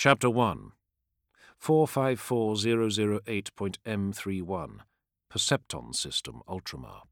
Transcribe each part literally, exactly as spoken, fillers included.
Chapter one. four five four zero zero eight point M thirty-one. Percepton System Ultramar.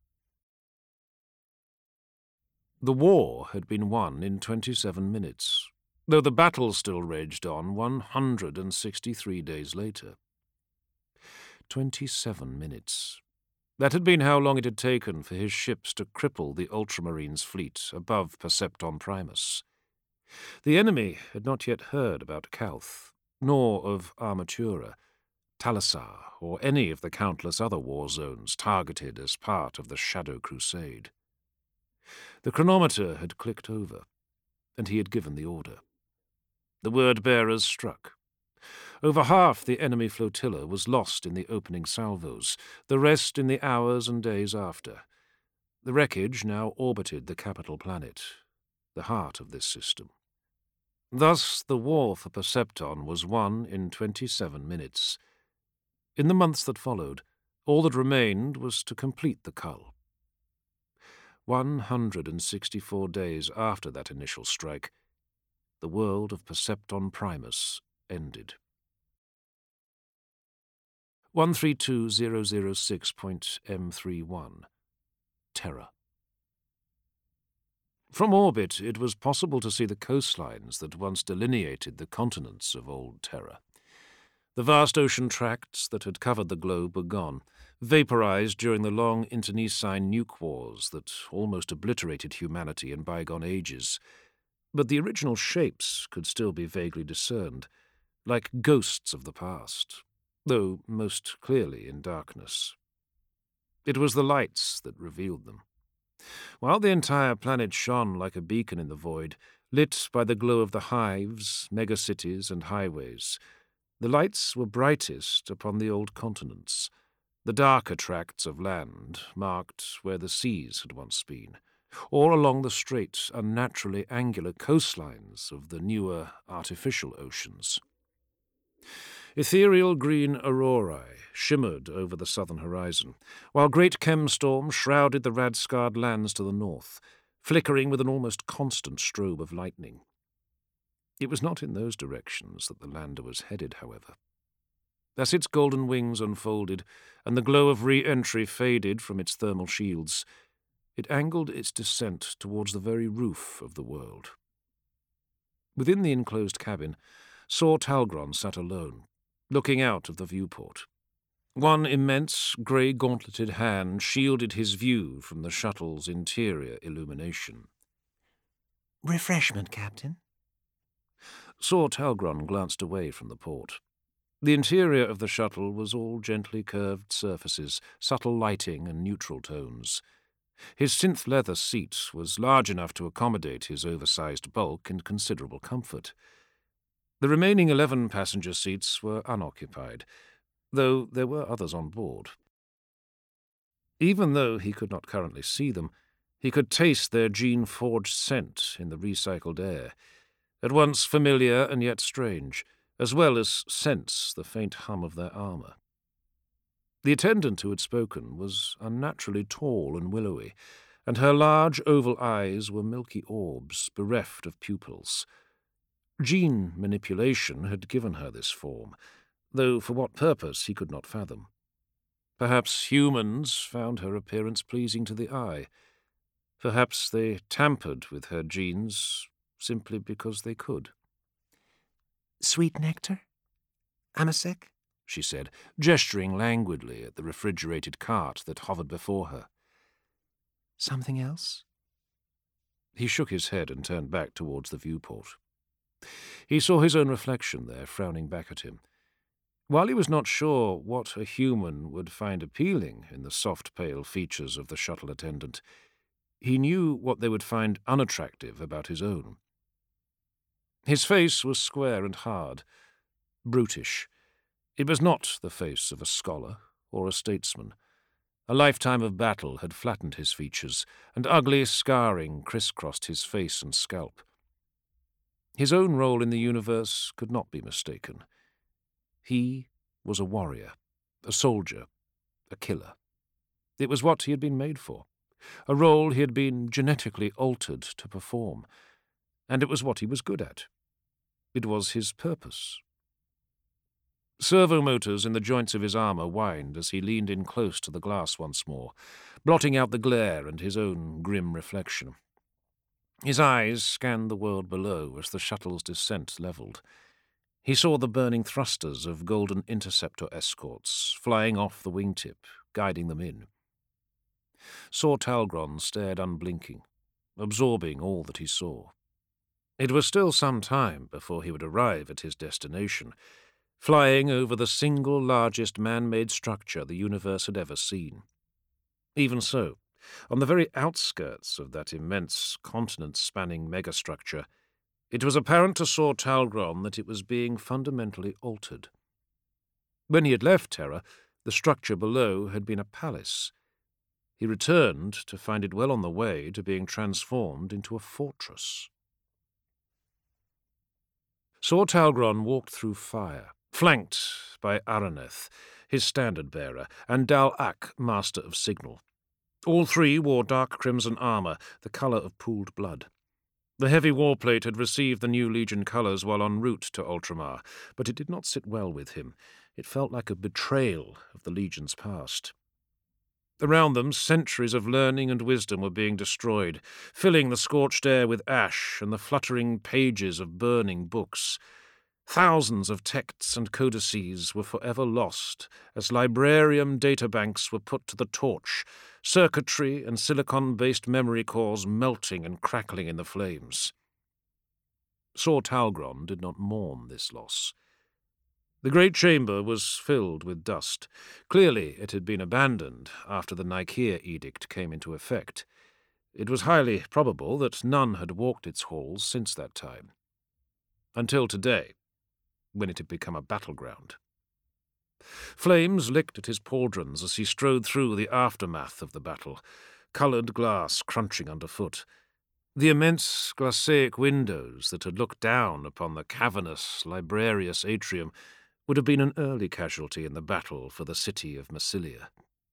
The war had been won in twenty-seven minutes, though the battle still raged on one hundred sixty-three days later. Twenty-seven minutes. That had been how long it had taken for his ships to cripple the Ultramarines' fleet above Percepton Primus. The enemy had not yet heard about Calth, nor of Armatura, Talassar, or any of the countless other war zones targeted as part of the Shadow Crusade. The chronometer had clicked over, and he had given the order. The word-bearers struck. Over half the enemy flotilla was lost in the opening salvos, the rest in the hours and days after. The wreckage now orbited the capital planet, the heart of this system. Thus the war for Percepton was won in twenty-seven minutes. In the months that followed, all that remained was to complete the cull. One hundred sixty-four days after that initial strike, the world of Percepton Primus ended. one three two zero zero six point M thirty-one. Terra. From orbit, it was possible to see the coastlines that once delineated the continents of old Terra. The vast ocean tracts that had covered the globe were gone, vaporized during the long internecine nuke wars that almost obliterated humanity in bygone ages. But the original shapes could still be vaguely discerned, like ghosts of the past, though most clearly in darkness. It was the lights that revealed them. While the entire planet shone like a beacon in the void, lit by the glow of the hives, megacities, and highways, the lights were brightest upon the old continents, the darker tracts of land marked where the seas had once been, or along the straight, unnaturally angular coastlines of the newer, artificial oceans. Ethereal green aurorae shimmered over the southern horizon, while great chemstorms shrouded the rad-scarred lands to the north, flickering with an almost constant strobe of lightning. It was not in those directions that the lander was headed, however. As its golden wings unfolded, and the glow of re-entry faded from its thermal shields, it angled its descent towards the very roof of the world. Within the enclosed cabin, Saur Talgron sat alone, looking out of the viewport. One immense, grey-gauntleted hand shielded his view from the shuttle's interior illumination. "Refreshment, Captain?" Saur Talgron glanced away from the port. The interior of the shuttle was all gently curved surfaces, subtle lighting and neutral tones. His synth-leather seat was large enough to accommodate his oversized bulk and considerable comfort. The remaining eleven passenger seats were unoccupied, though there were others on board. Even though he could not currently see them, he could taste their gene-forged scent in the recycled air, at once familiar and yet strange, as well as sense the faint hum of their armor. The attendant who had spoken was unnaturally tall and willowy, and her large oval eyes were milky orbs bereft of pupils. Gene manipulation had given her this form, though for what purpose he could not fathom. Perhaps humans found her appearance pleasing to the eye. Perhaps they tampered with her genes simply because they could. "Sweet nectar? Amasec?" she said, gesturing languidly at the refrigerated cart that hovered before her. "Something else?" He shook his head and turned back towards the viewport. He saw his own reflection there, frowning back at him. While he was not sure what a human would find appealing in the soft, pale features of the shuttle attendant, he knew what they would find unattractive about his own. His face was square and hard, brutish. It was not the face of a scholar or a statesman. A lifetime of battle had flattened his features, and ugly scarring crisscrossed his face and scalp. His own role in the universe could not be mistaken. He was a warrior, a soldier, a killer. It was what he had been made for, a role he had been genetically altered to perform, and it was what he was good at. It was his purpose. Servo motors in the joints of his armour whined as he leaned in close to the glass once more, blotting out the glare and his own grim reflection. His eyes scanned the world below as the shuttle's descent levelled. He saw the burning thrusters of Golden Interceptor escorts flying off the wingtip, guiding them in. Saw Talgron stared unblinking, absorbing all that he saw. It was still some time before he would arrive at his destination, flying over the single largest man-made structure the universe had ever seen. Even so, on the very outskirts of that immense continent-spanning megastructure, it was apparent to Saw Talgron that it was being fundamentally altered. When he had left Terra, the structure below had been a palace. He returned to find it well on the way to being transformed into a fortress. Saw Talgron walked through fire, flanked by Araneth, his standard-bearer, and Dal-Ak, master of signal. All three wore dark crimson armour, the colour of pooled blood. The heavy warplate had received the new Legion colours while en route to Ultramar, but it did not sit well with him. It felt like a betrayal of the Legion's past. Around them, centuries of learning and wisdom were being destroyed, filling the scorched air with ash and the fluttering pages of burning books. Thousands of texts and codices were forever lost as librarium databanks were put to the torch, circuitry and silicon-based memory cores melting and crackling in the flames. Saw Talgron did not mourn this loss. The great chamber was filled with dust. Clearly it had been abandoned after the Nicaea edict came into effect. It was highly probable that none had walked its halls since that time. Until today, when it had become a battleground. Flames licked at his pauldrons as he strode through the aftermath of the battle, coloured glass crunching underfoot. The immense glacaic windows that had looked down upon the cavernous, librarious atrium would have been an early casualty in the battle for the city of Massilia.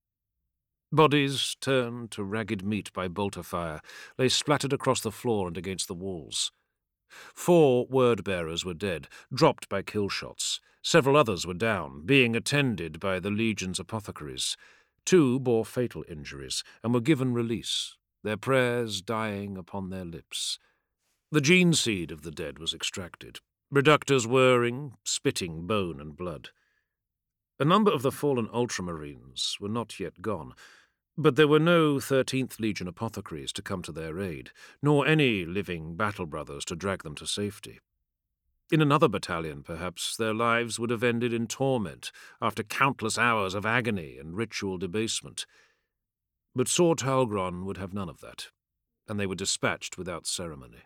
Bodies, turned to ragged meat by bolter fire, lay splattered across the floor and against the walls. Four word-bearers were dead, dropped by kill shots. Several others were down, being attended by the Legion's apothecaries. Two bore fatal injuries and were given release, their prayers dying upon their lips. The gene seed of the dead was extracted, reductors whirring, spitting bone and blood. A number of the fallen ultramarines were not yet gone, but there were no thirteenth Legion apothecaries to come to their aid, nor any living battle brothers to drag them to safety. In another battalion, perhaps, their lives would have ended in torment after countless hours of agony and ritual debasement. But Saw Talgron would have none of that, and they were dispatched without ceremony.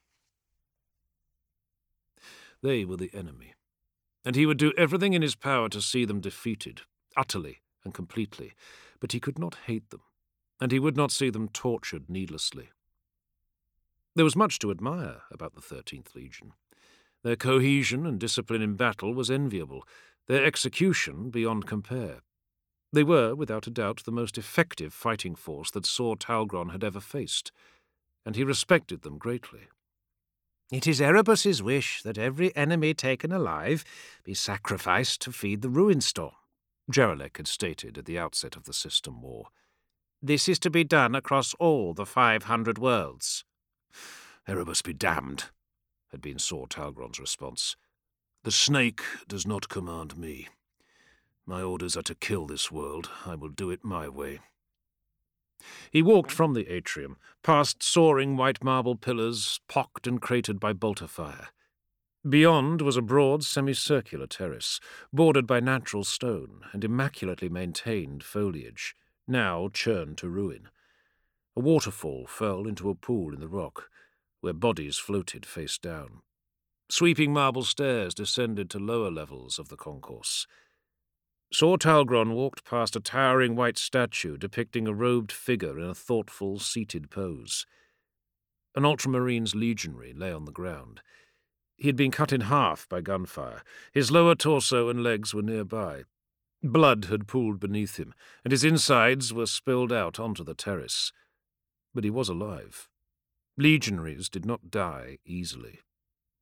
They were the enemy, and he would do everything in his power to see them defeated, utterly and completely, but he could not hate them, and he would not see them tortured needlessly. There was much to admire about the thirteenth Legion. Their cohesion and discipline in battle was enviable, their execution beyond compare. They were, without a doubt, the most effective fighting force that Saw Talgron had ever faced, and he respected them greatly. It is Erebus's wish that every enemy taken alive be sacrificed to feed the ruin storm, Jeralek had stated at the outset of the system war. This is to be done across all the five hundred worlds. Erebus be damned, had been Saw Talgron's response. The snake does not command me. My orders are to kill this world. I will do it my way. He walked from the atrium, past soaring white marble pillars, pocked and cratered by bolter fire. Beyond was a broad semicircular terrace, bordered by natural stone and immaculately maintained foliage, now churned to ruin. A waterfall fell into a pool in the rock, where bodies floated face down. Sweeping marble stairs descended to lower levels of the concourse. Saw Talgron walked past a towering white statue depicting a robed figure in a thoughtful, seated pose. An Ultramarine's legionary lay on the ground. He had been cut in half by gunfire. His lower torso and legs were nearby. Blood had pooled beneath him, and his insides were spilled out onto the terrace. But he was alive. Legionaries did not die easily.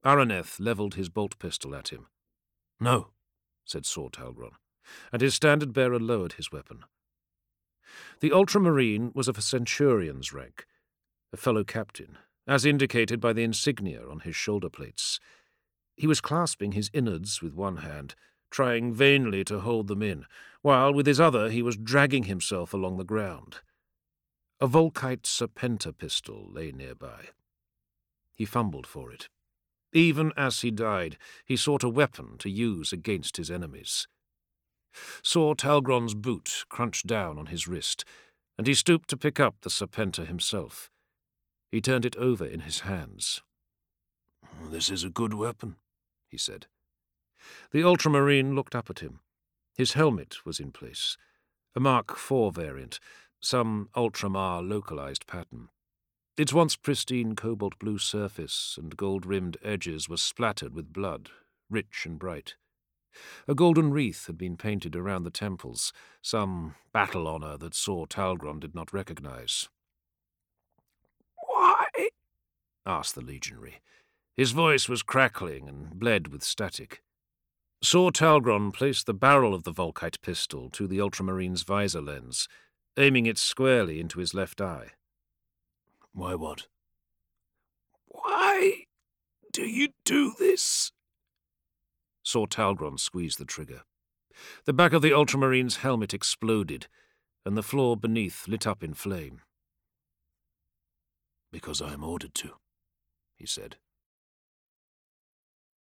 Araneth levelled his bolt pistol at him. "No," said Sor Talgron, and his standard-bearer lowered his weapon. The ultramarine was of a centurion's rank, a fellow captain, as indicated by the insignia on his shoulder plates. He was clasping his innards with one hand, trying vainly to hold them in, while with his other he was dragging himself along the ground. A Volkite Serpenta pistol lay nearby. He fumbled for it. Even as he died, he sought a weapon to use against his enemies. Sor Talgron's boot crunched down on his wrist, and he stooped to pick up the Serpenta himself. He turned it over in his hands. "This is a good weapon," he said. The ultramarine looked up at him. His helmet was in place, a Mark four variant, some Ultramar localized pattern. Its once pristine cobalt-blue surface and gold-rimmed edges were splattered with blood, rich and bright. A golden wreath had been painted around the temples, some battle honour that Sor Talgron did not recognize. "Why?" asked the legionary. His voice was crackling and bled with static. Sor Talgron placed the barrel of the Volkite pistol to the ultramarine's visor lens, aiming it squarely into his left eye. "Why what?" "Why do you do this?" Sor Talgron squeezed the trigger. The back of the ultramarine's helmet exploded, and the floor beneath lit up in flame. "Because I am ordered to," he said.